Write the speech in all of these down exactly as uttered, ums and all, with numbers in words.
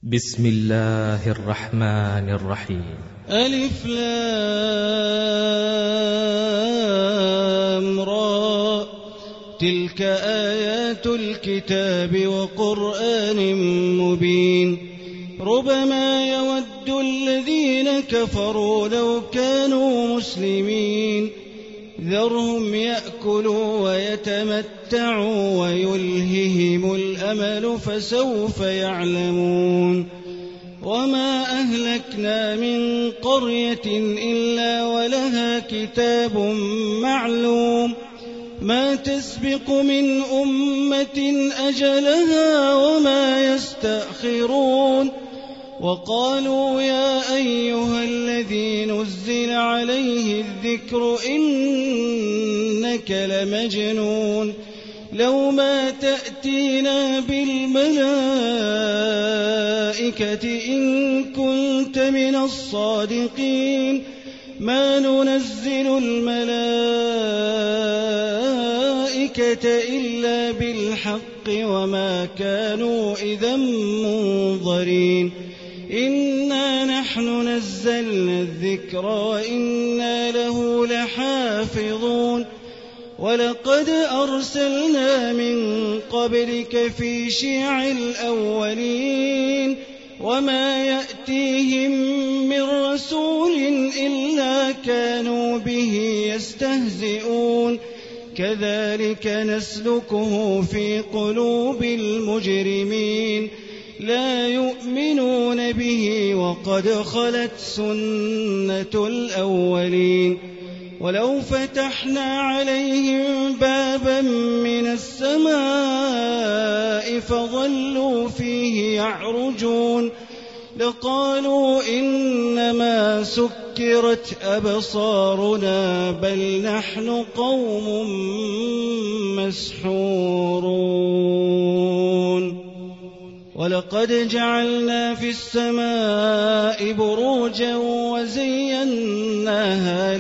بسم الله الرحمن الرحيم. ألف لام را، تلك آيات الكتاب وقرآن مبين. ربما يود الذين كفروا لو كانوا مسلمين، ذرهم يأكلوا ويتمتعوا ويلههم الأمل فسوف يعلمون. وما أهلكنا من قرية إلا ولها كتاب معلوم، ما تسبق من أمة أجلها وما يستأخرون. وقالوا يا أيها الذي نزل عليه الذكر إنك لمجنون، لو ما تأتينا بالملائكة إن كنت من الصادقين. ما ننزل الملائكة إلا بالحق وما كانوا إذا منظرين. إنا نحن نزلنا الذكر وإنا له لحافظون. ولقد أرسلنا من قبلك في شيع الأولين، وما يأتيهم من رسول إلا كانوا به يستهزئون. كذلك نسلكه في قلوب المجرمين، لا يؤمنون به وقد خلت سنة الأولين. ولو فتحنا عليهم بابا من السماء فظلوا فيه يعرجون لقالوا إنما سكرت أبصارنا بل نحن قوم مسحورون. ولقد جعلنا في السماء بروجا وزيناها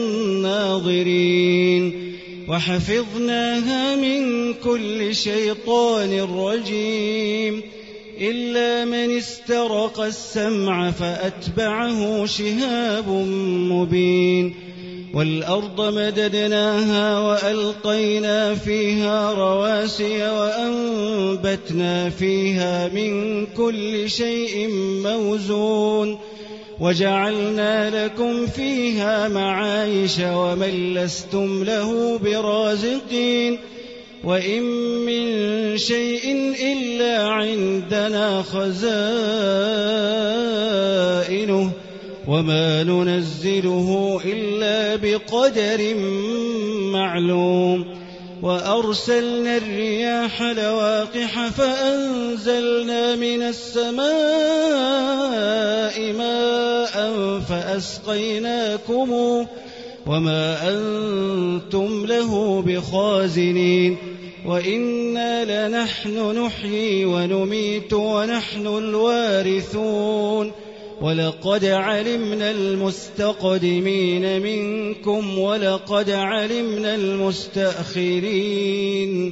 للناظرين وحفظناها من كل شيطان رجيم، إلا من استرق السمع فأتبعه شهاب مبين. والأرض مددناها وألقينا فيها رواسي وأنبتنا فيها من كل شيء موزون، وجعلنا لكم فيها معايش ومن لستم له برازقين. وإن من شيء إلا عندنا خزائنه وما ننزله إلا بقدر معلوم. وأرسلنا الرياح لواقح فأنزلنا من السماء ماء فأسقيناكم وما أنتم له بخازنين. وإنا لنحن نحيي ونميت ونحن الوارثون. ولقد علمنا المستقدمين منكم ولقد علمنا المستأخرين.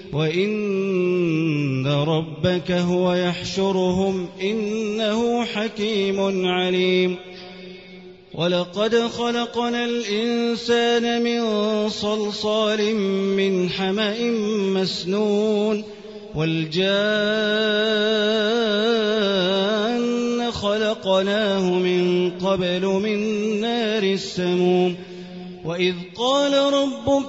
وإن ربك هو يحشرهم إنه حكيم عليم. ولقد خلقنا الإنسان من صلصال من حمأ مسنون. والجان خلقناه من قبل من نار السموم. وإذ قال ربك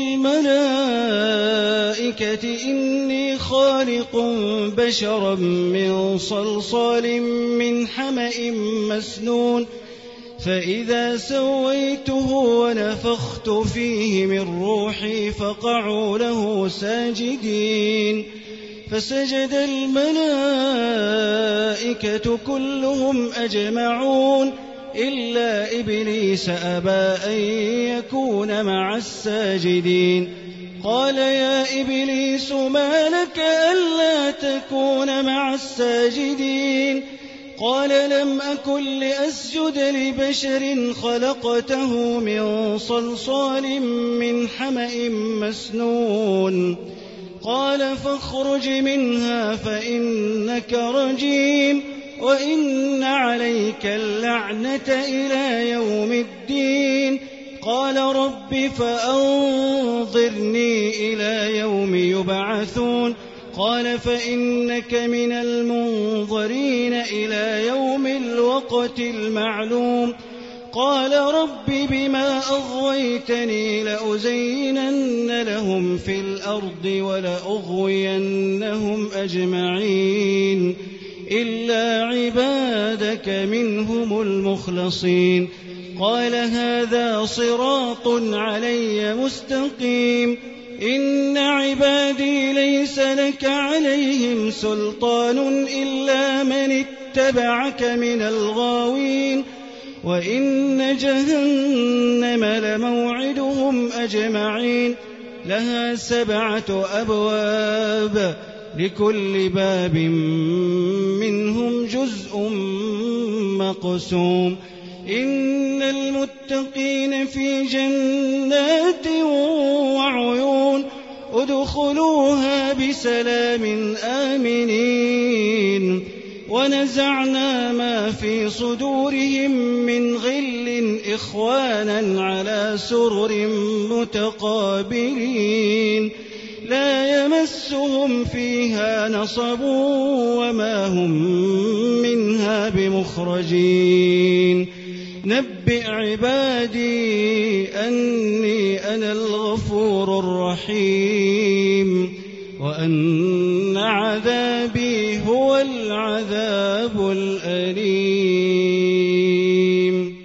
للملائكة إني خالق بشرا من صلصال من حمأ مسنون، فإذا سويته ونفخت فيه من روحي فقعوا له ساجدين. فسجد الملائكة كلهم أجمعون إلا إبليس أبى أن يكون مع الساجدين. قال يا إبليس ما لك ألا تكون مع الساجدين؟ قال لم أكن لأسجد لبشر خلقته من صلصال من حمأ مسنون. قال فاخرج منها فإنك رجيم وإن عليك اللعنة إلى يوم الدين قال رب فأنظرني إلى يوم يبعثون قال فإنك من المنظرين إلى يوم الوقت المعلوم قال رب بما أغويتني لأزينن لهم في الأرض ولأغوينهم أجمعين إلا عبادك منهم المخلصين قال هذا صراط علي مستقيم إن عبادي ليس لك عليهم سلطان إلا من اتبعك من الغاوين وإن جهنم لموعدهم أجمعين لها سبعة أبواب لكل باب منهم جزء مقسوم إن المتقين في جنات وعيون ادخلوها بسلام آمنين ونزعنا ما في صدورهم من غل إخوانا على سرر متقابلين لا يمسهم فيها نصب وما هم منها بمخرجين نبئ عبادي أني أنا الغفور الرحيم وأن عذابي هو العذاب الأليم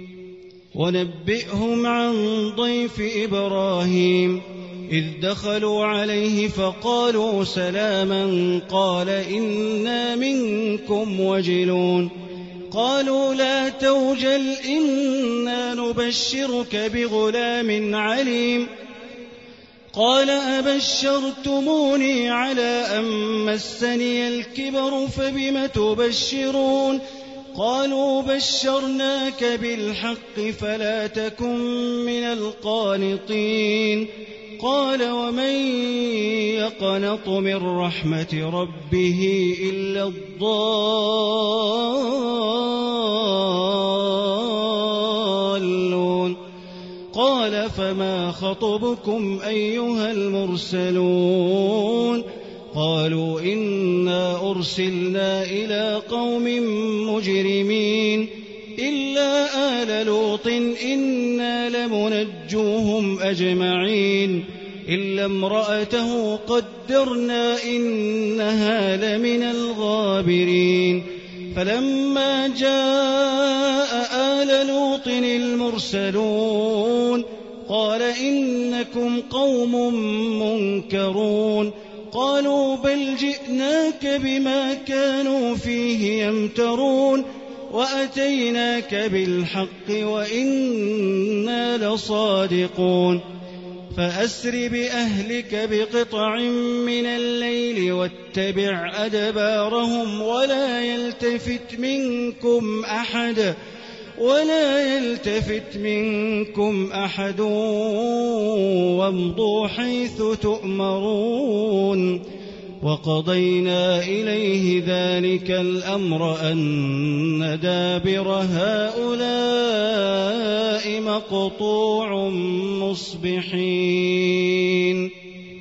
ونبئهم عن ضيف إبراهيم إذ دخلوا عليه فقالوا سلاما قال إنا منكم وجلون قالوا لا توجل إنا نبشرك بغلام عليم قال أبشرتموني على أن مسني الكبر فبم تبشرون قالوا بشرناك بالحق فلا تكن من القانطين قال ومن يقنط من رحمة ربه إلا الضالون قال فما خطبكم أيها المرسلون قالوا إنا أرسلنا إلى قوم مجرمين إلا آل لوط إنا لمنجوهم أجمعين إلا امرأته قدرنا إنها لمن الغابرين فلما جاء آل لوط المرسلون قال إنكم قوم منكرون قالوا بل جئناك بما كانوا فيه يمترون وأتيناك بالحق وإنا لصادقون فأسر بأهلك بقطع من الليل واتبع أدبارهم ولا يلتفت منكم أحد ولا يلتفت منكم أحد وامضوا حيث تؤمرون وقضينا إليه ذلك الأمر أن دابر هؤلاء مقطوع مصبحين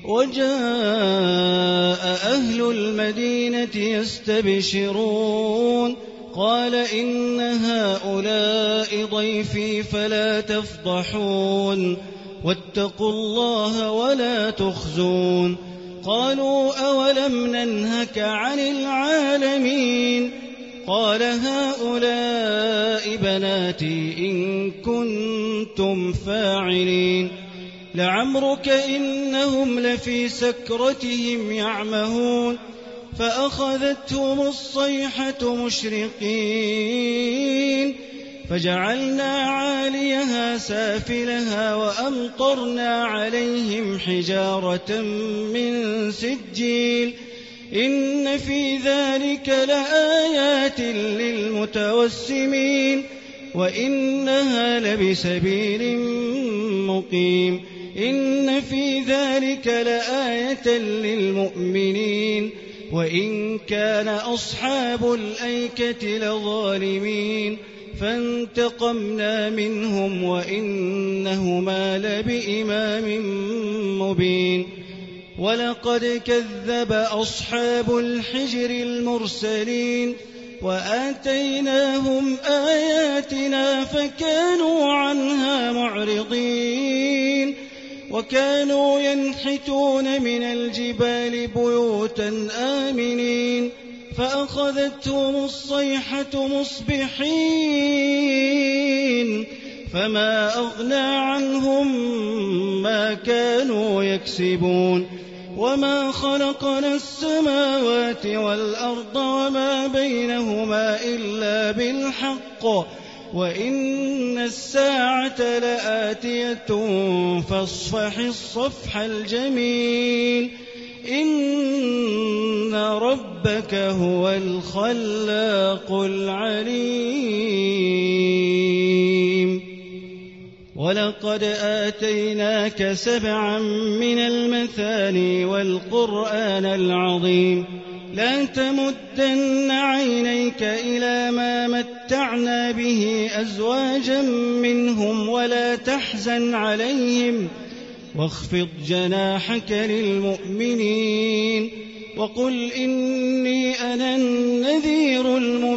وجاء أهل المدينة يستبشرون قال إن هؤلاء ضيفي فلا تفضحون واتقوا الله ولا تخزون قالوا أولم ننهك عن العالمين قال هؤلاء بناتي إن كنتم فاعلين لعمرك إنهم لفي سكرتهم يعمهون فأخذتهم الصيحة مشرقين فجعلنا عاليها سافلها وأمطرنا عليهم حجارة من سجيل إن في ذلك لآيات للمتوسمين وإنها لبسبيل مقيم إن في ذلك لآية للمؤمنين وإن كان أصحاب الأيكة لظالمين فانتقمنا منهم وإنهما لبإمام مبين ولقد كذب أصحاب الحجر المرسلين وآتيناهم آياتنا فكانوا عنها معرضين وكانوا ينحتون من الجبال بيوتا آمنين فأخذتهم الصيحة مصبحين فما أغنى عنهم ما كانوا يكسبون وما خلقنا السماوات والأرض وما بينهما إلا بالحق وإن الساعة لآتية فاصفح الصفح الجميل إن ربك هو الخلاق العليم ولقد آتيناك سبعا من المثاني والقرآن العظيم لا تمدن عينيك إلى ما متعنا به أزواجا منهم ولا تحزن عليهم واخفض جناحك للمؤمنين وقل إني أنا النذير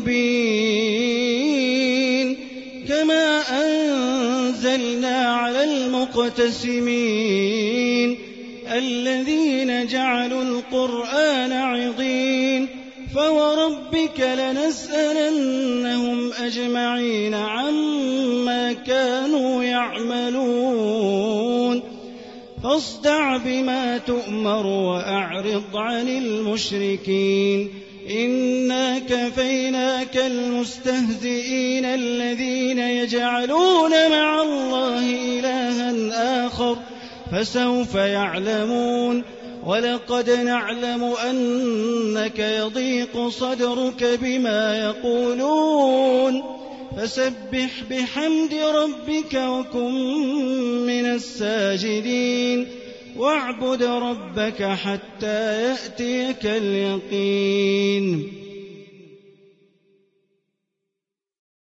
المبين كما أنزلنا على المقتسمين الذين جعلوا القرآن عضين فوربك لنسألنهم أجمعين عما كانوا يعملون فاصدع بما تؤمر وأعرض عن المشركين إنا كفيناك المستهزئين الذين يجعلون مع الله إلها آخر فسوف يعلمون ولقد نعلم أنك يضيق صدرك بما يقولون فسبح بحمد ربك وكن من الساجدين واعبد ربك حتى يأتيك اليقين